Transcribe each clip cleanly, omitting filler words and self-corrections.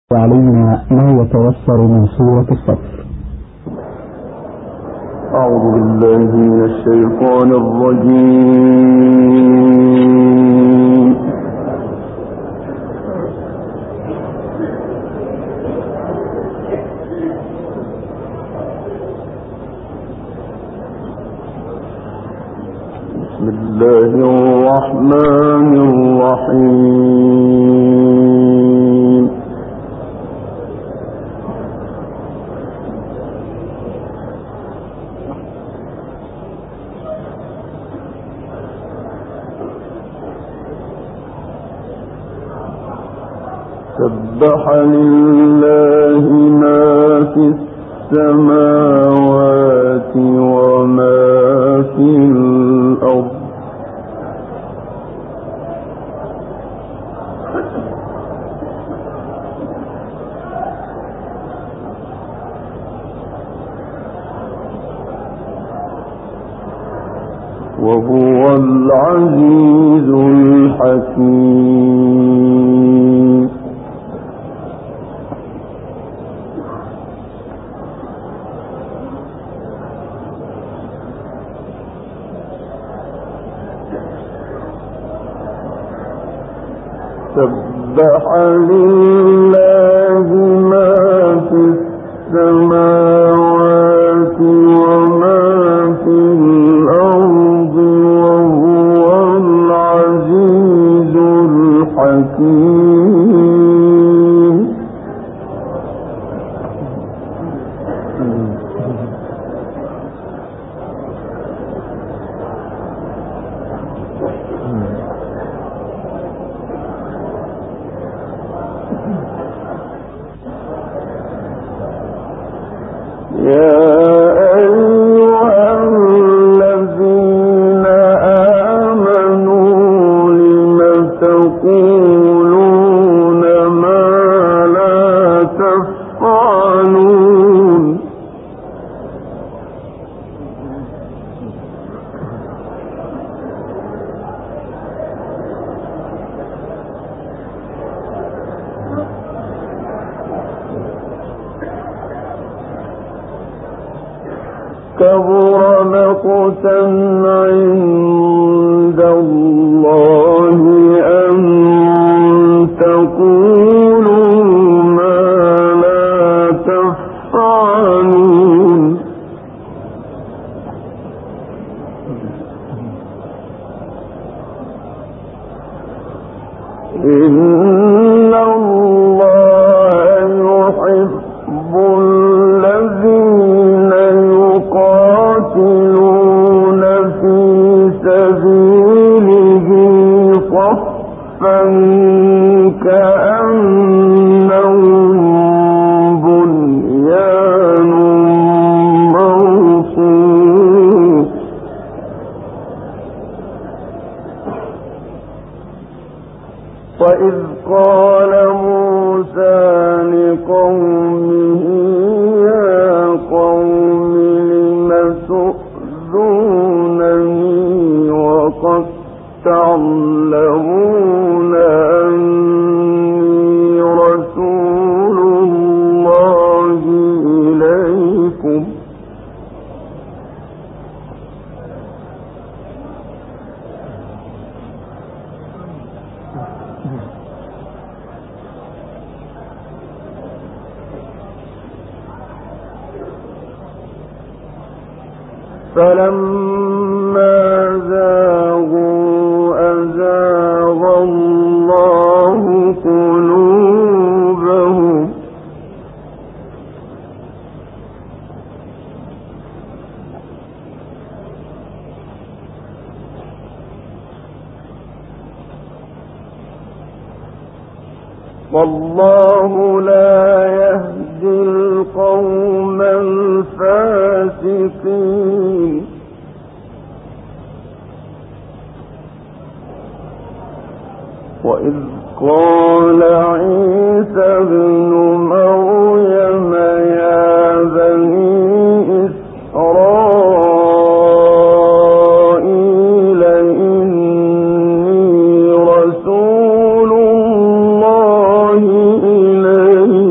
وعلينا ما يتيسر من سورة الصف. أعوذ بالله من الشيطان الرجيم. بسم الله الرحمن الرحيم. سبح لله ما في السماوات وما في الأرض وهو العزيز الحكيم. سبح لله ما في السماوات وما في الأرض وهو العزيز الحكيم. يا أيها الذين آمنوا لم تقولون ما لا تفعلون. كبر مقتا عند الله أن تقولوا ما لا تفعلون. إن الله يحب الذين يقاتلون في سبيله صفا كأنهم بنيان مرصوص. وإذ قال موسى لقومه يا قوم لم تؤذونني وقد تعلمون أني رسول الله إليكم. فلما زاغوا أزاغ الله قلوبهم. والله لا يهدي القوم الفاسقين. وإذ قال عيسى ابن مريم يا بني إسرائيل إني رسول الله إليكم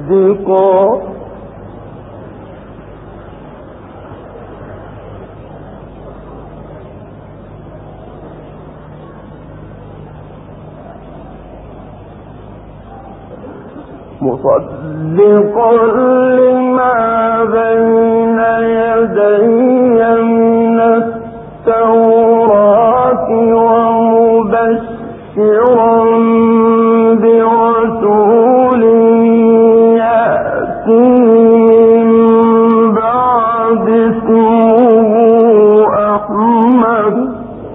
مصدقا لما بين يدي من التوراة ومبشرا برسول يأتي من بعد اسمه أحمد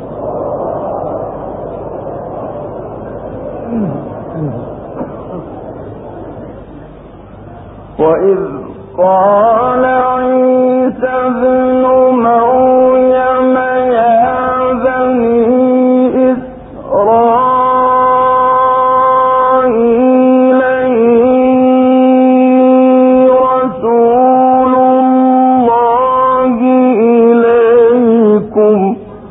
وإذ قال عيسى ابن مريم يا بني إسرائيل إني رسول الله إليكم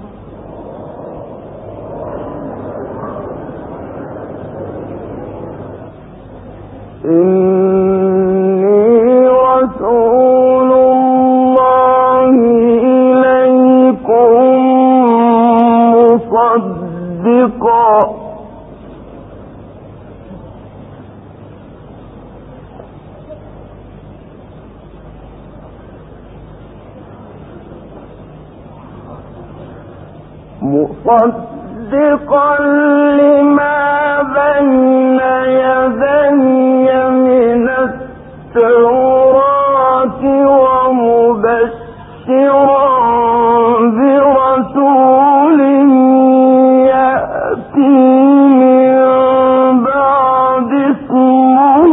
مصدقا لما بين يدي من التوراة ومبشرا برسول يأتي من بعد اسمه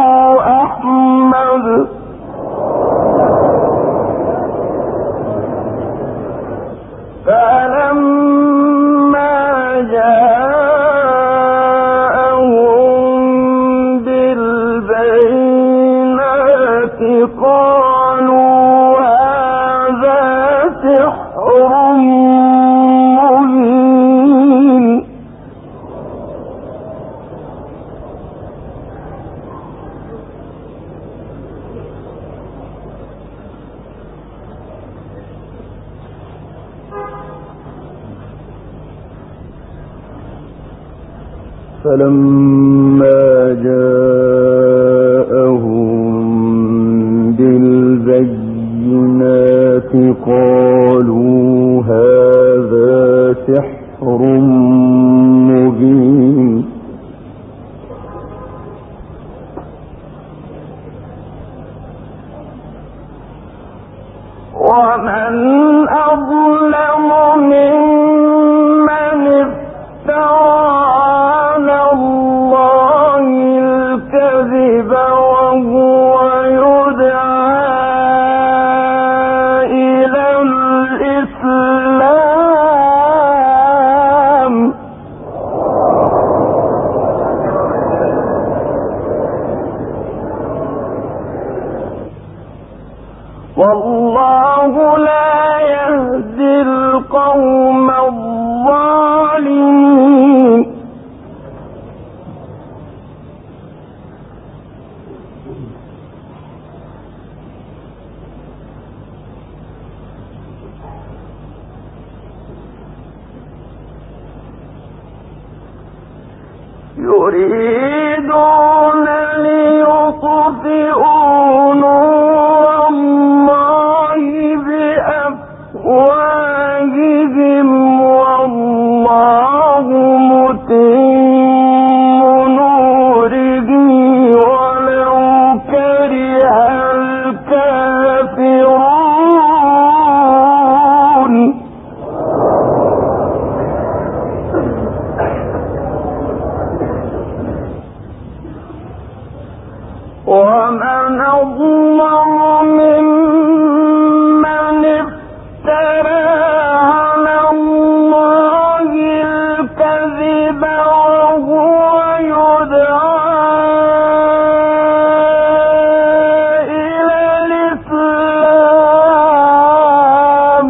أحمد فلما جاءهم بالبينات قالوا هذا سحر مبين فلما جاءهم بالبينات قالوا هذا سحر مبين ومن أظلم ممن افترى على الله الكذب وهو يدعى إلى الإسلام والله لا يهدي القوم الظالمين يريدون ليطفئوا نور الله بأفواههم والله متم نوره ولو كره الكافرون ومن أظلم ممن افترى على الله الكذب وهو يدعى إلى الإسلام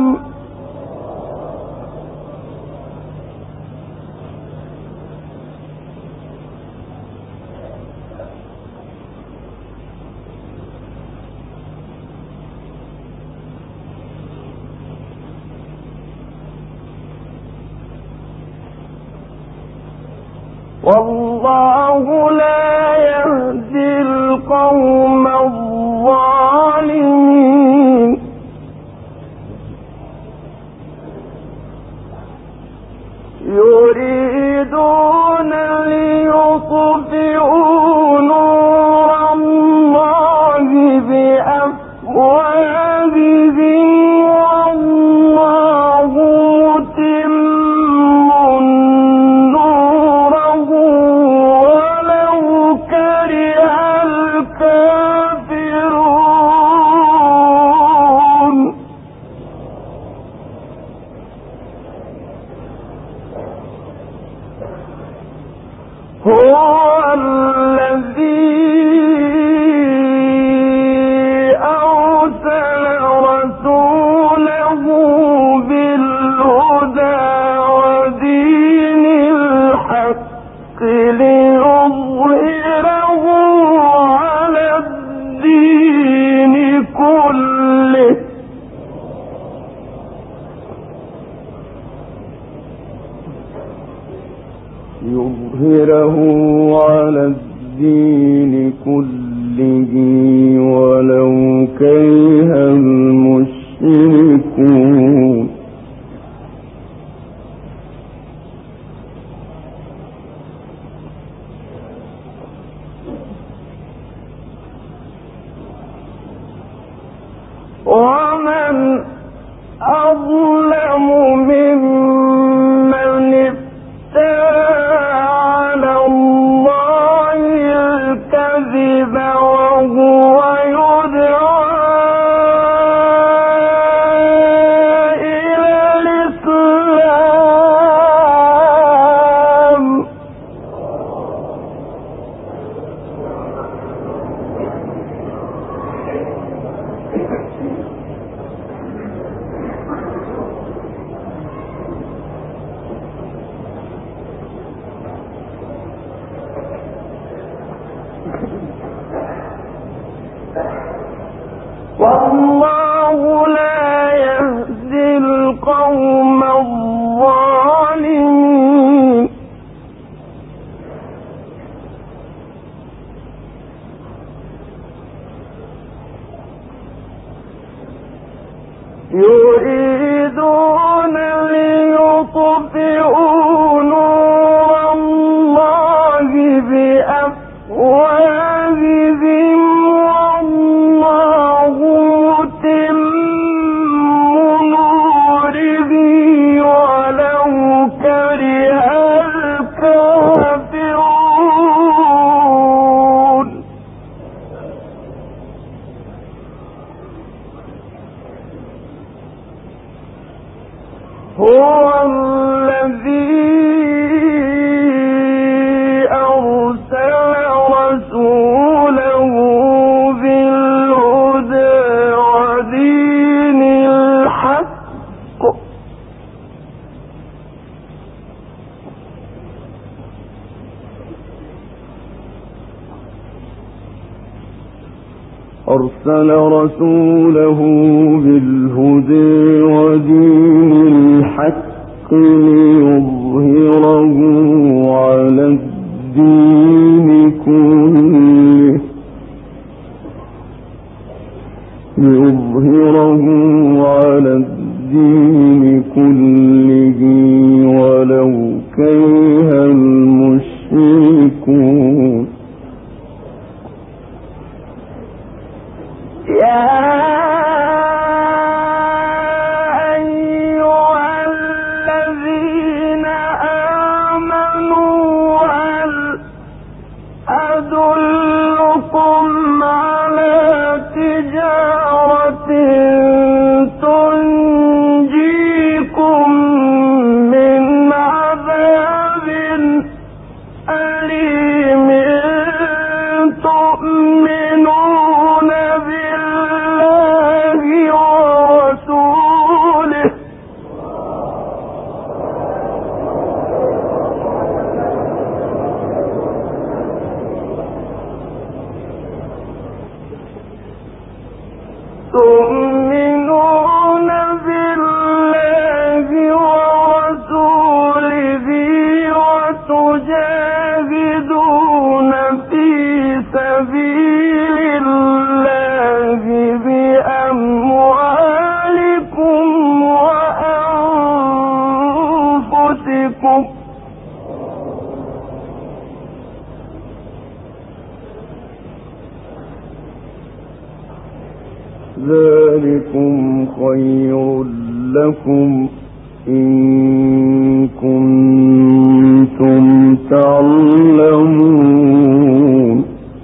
الدين كله ولو كره المشركون ومن أظلم ممن افترى على الله الكذب وهو يدعى إلى الإسلام والله لا يهدي القوم الظالمين يريدون ليطفئوا نور الله بأفواههم والله متم نوره ولو كره الكافرون هو الذي أرسل رسوله بالهدى ودين الحق ليظهره على الدين كله ولو كره المشركون يا أيها الذين آمنوا هل أدلكم على تجارة تنجيكم من عذاب أليم تؤمنون بالله ورسوله وتجاهدون في سبيل الله بأموالكم وأنفسكم ذلكم خير لكم إن كنتم تعلمون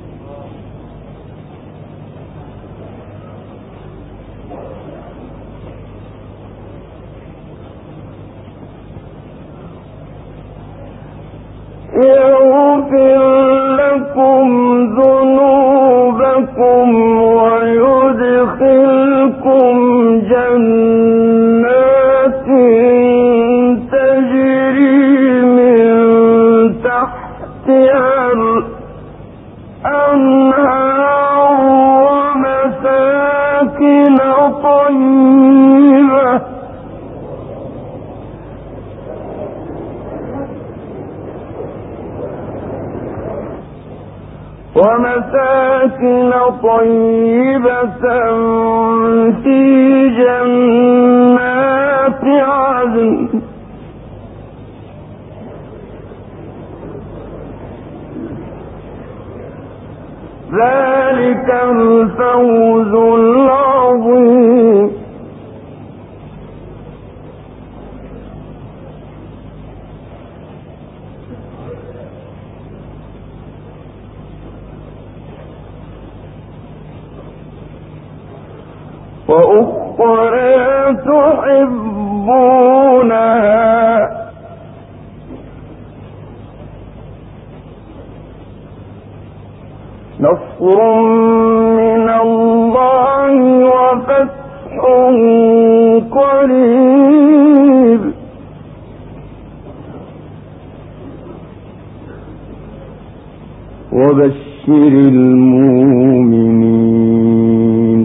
يغفر لكم ذنوبكم ويدخلكم جنات تجري من تحتها الأنهار ومساكن طيبة ومساكن طيبة في جنات عدن ذلك الفوز العظيم. وأخرى تحبونها نصر من الله وفتح قريب وبشر المؤمنين.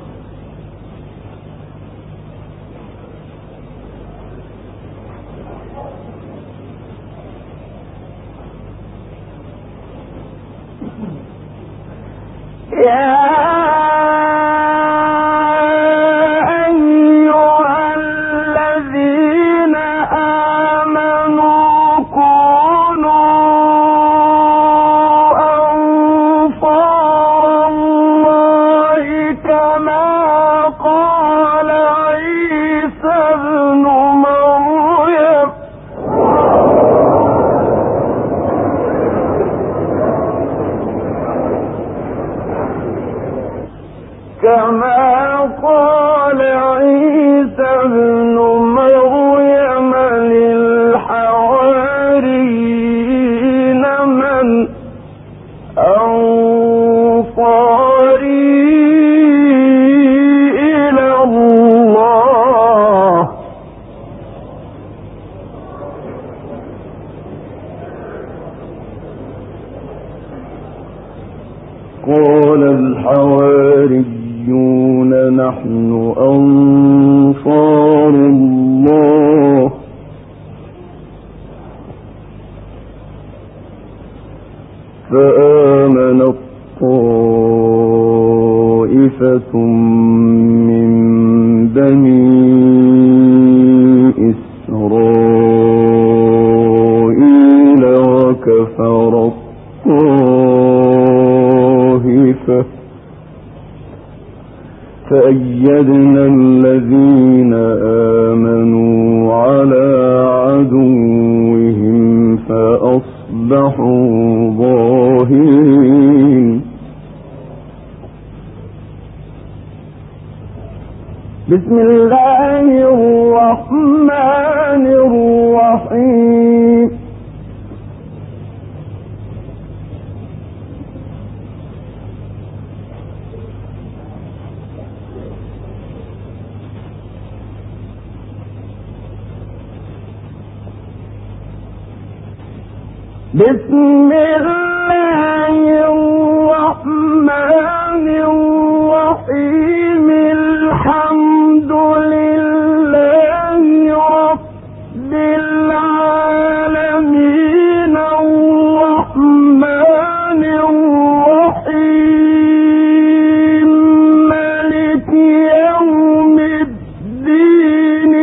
يا أيها الذين آمنوا كونوا أنصار الله كما قال عيسى ابن مريم للحواريين من أنصاري إلى الله قال الحواريون نحن أنصار الله فآمنت طائفة من بني إسرائيل وكفرت طائفة فأيدنا الذين آمنوا على عدوهم فأصبحوا ظاهرين. بسم الله الرحمن الرحيم. بسم الله الرحمن الرحيم. الحمد لله رب العالمين الرحمن الرحيم مالك يوم الدين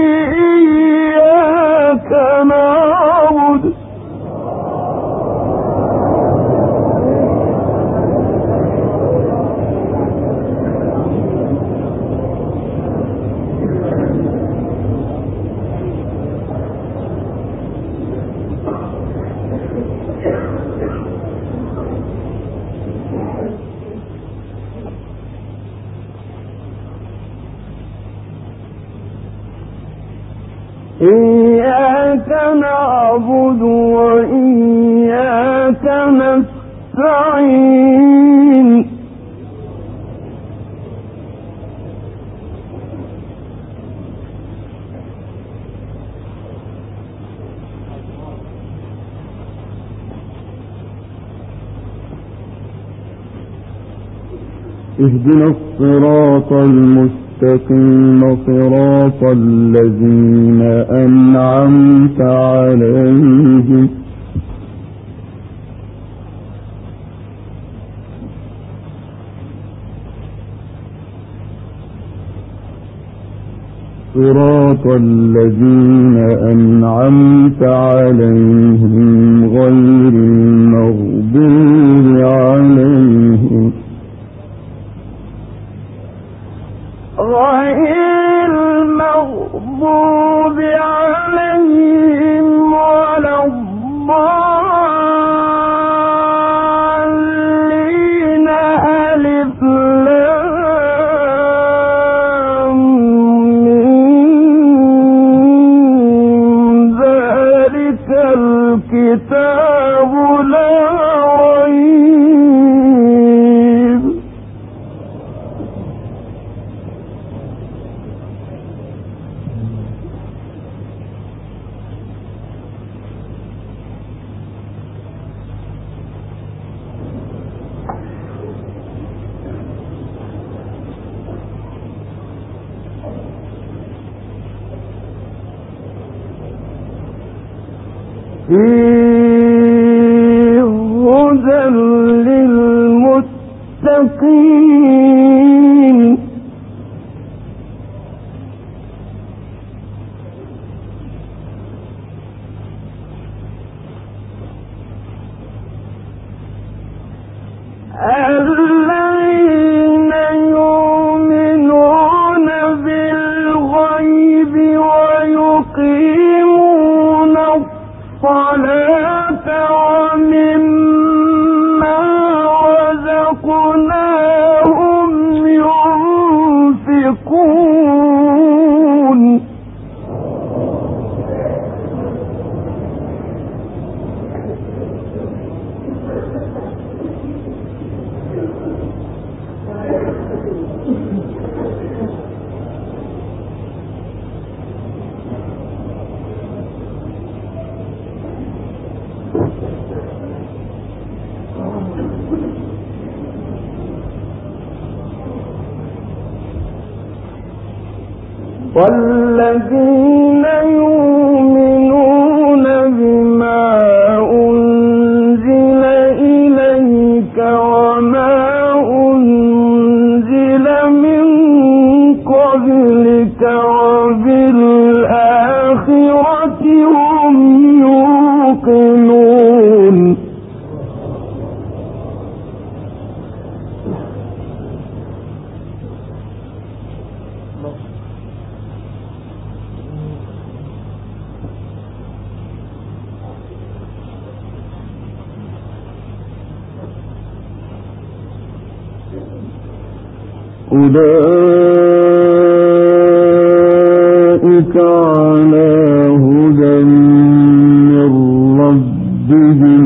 إياك نعبد إياك نعبد وإياك نستعين. اهدنا الصراط المستقيم صراط الذين أنعمت عليهم صراط الذين أنعمت عليهم غير المغضوب عليهم ولا الضالين. ألف لام ميم. ذلك الكتاب لا ريب. فيه هدى للمتقين. الذين يؤمنون بالغيب ويقيمون الصلاة ومما رزقناهم ينفقون. والذين يؤمنون بما أنزل إليك وما أنزل من قبلك وبالآخرة هم يوقنون. أولئك على هدى من ربهم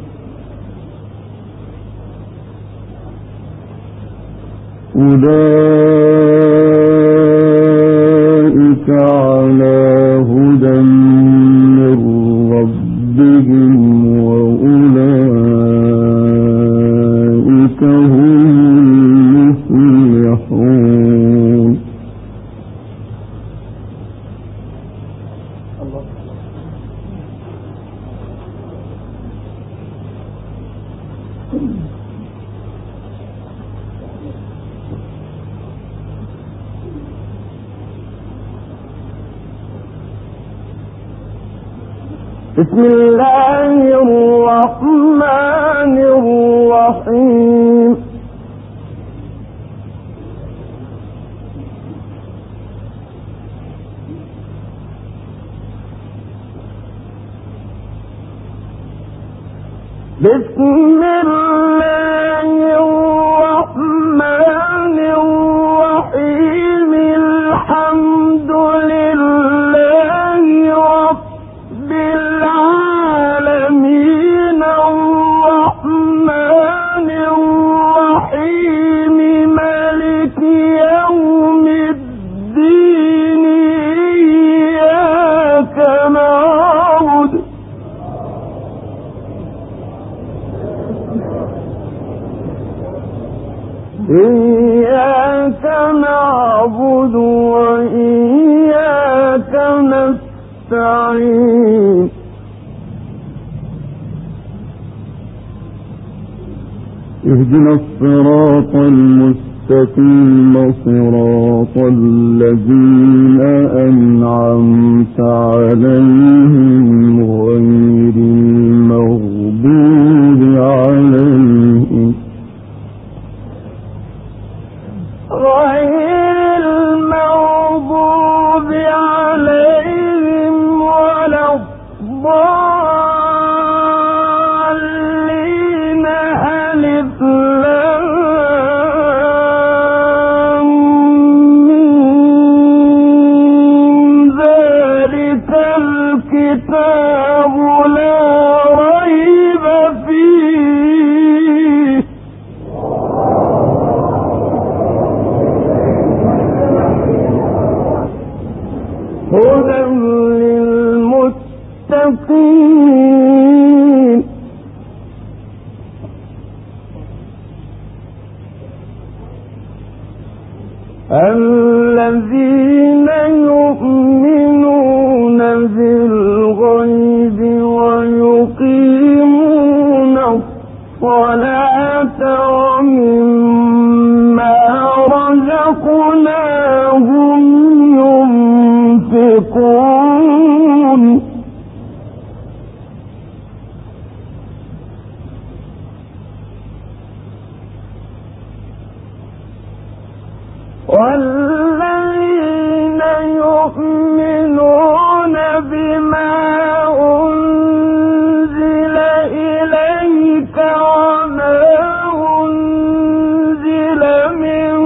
أولئك على هدى من ربهم وأولئك هم المفلحون. بسم الله الرحمن الرحيم. بسم الله الرحمن الرحيم. الحمد لله رب العالمين الرحمن الرحيم مالك يوم الدين. إياك نعبد وإياك نستعين. اهدنا الصراط المستقيم صراط الذين أنعمت عليهم غير المغضوب عليهم ولا الضالين. ألف لام ميم ذلك الكتاب لا ريب فيه هدى للمتقين. الذين يؤمنون بالغيب ويقيمون الصلاة ومما رزقناهم ينفقون. والذين يؤمنون بما أنزل إليك وما أنزل من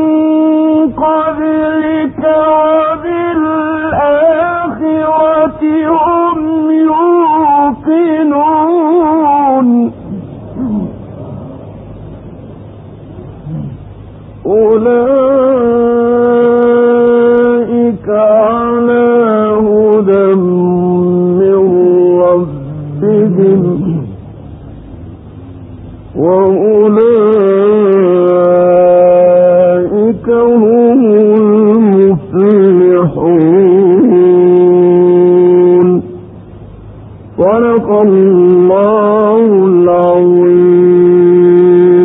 قبلك وبالآخرة هم يوقنون. أولئك على هدى من ربهم وأولئك هم المفلحون. صدق الله العظيم.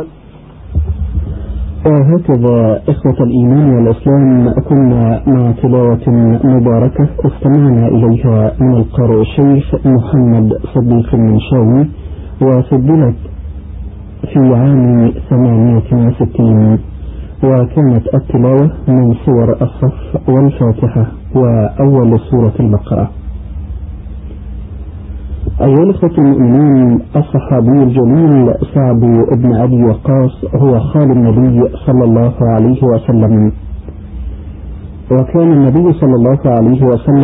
وهكذا إخوة الإيمان والإسلام كنا مع تلاوة مباركة استمعنا إليها من القارئ الشيخ محمد صديق المنشاوي وسجلت في عام 68 وكانت التلاوة من سور الصف والفاتحة وأول سورة البقرة. أيها الأخوة المؤمنين، الصحابي الجليل سعد بن أبي وقاص هو خال النبي صلى الله عليه وسلم، وكان النبي صلى الله عليه وسلم